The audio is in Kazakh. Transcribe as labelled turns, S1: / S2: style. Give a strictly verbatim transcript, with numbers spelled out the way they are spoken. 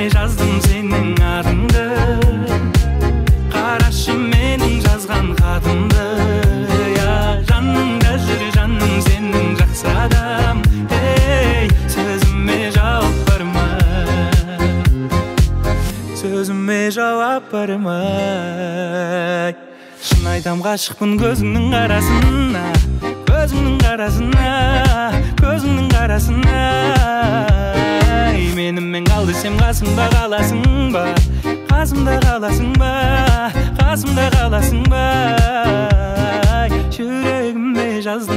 S1: жаздым сенің атыңды, қарашы менің жазған хатымды. Жаныңда жүр жаным сенің жақсы адам, сөзіме жауап бар ма, сөзіме жауап бар ма? Шын айтам ғашықпын көзіңнің қарасына, көзіңнің қарасына, көзіңнің қарасына. Менімен қал десем қасымда қаласың ба, қасымда қаласың ба, қасымда қаласың ба? Жүрегіме жаздым